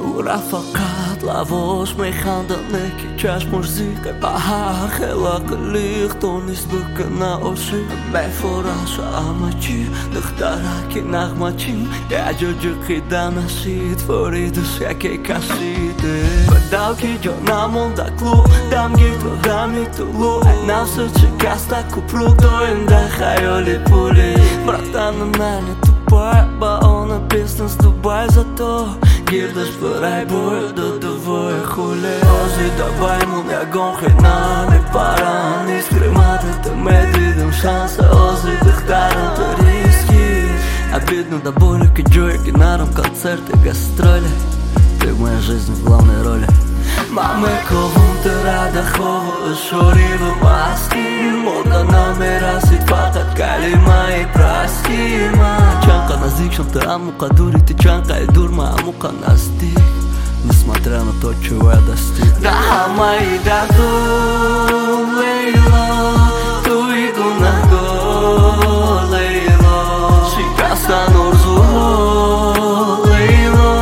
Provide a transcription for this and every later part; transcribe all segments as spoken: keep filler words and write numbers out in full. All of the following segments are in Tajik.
ورفقات لابوش میخندن که چشمش زیق بهر خلاق لیخت و نیست بکنه آشی میفرش همه چی دختره که نغمه چیم یه جوجو قیدم نشید فریدش یکی کشیده بداو که جا نمونده کلو دم گیت و دمی طولو نفس شکسته کپلو دوینده خیالی پولی براتن منی تو پای با آن بیزنس دوبای زدو گیردش برای بایدو دوای خوله آزی دوایمون یگون خیلی نمیپرن نیست کریماده تو میدیدم شانس آزی دخترم تو риски Обидно до боли, к Джойки наром концерты, гастроли Ты в моей жизни в главной роли Мамы ковун ты рада хова шорива маски Мода номера сид факат калима и прости ма Чанка назик шам ты амука дури ты чанка и дурма амука настиг Несмотря на то, чего я достиг Да мои даду лейла ту иду на го лейла Шикаса нурзу лейла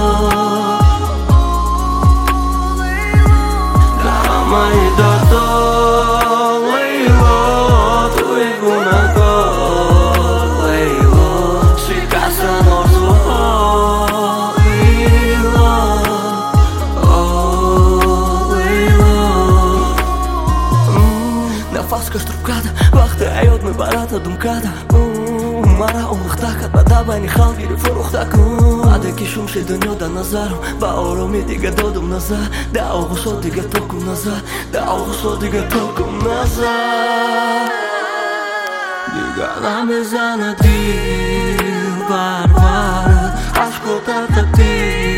Да мои даду лейла ту иду на го лейла Шикаса нурзу Фаскаш трубката, вахта айот ме барата думката Мара омахтака, бадaba ни халвири фурухтака Адеки шумши дуньода назаром, баороми дига додум назад Да огусо дига токум назад, да огусо дига токум назад Дига намезана дил барбара, ашколтата ти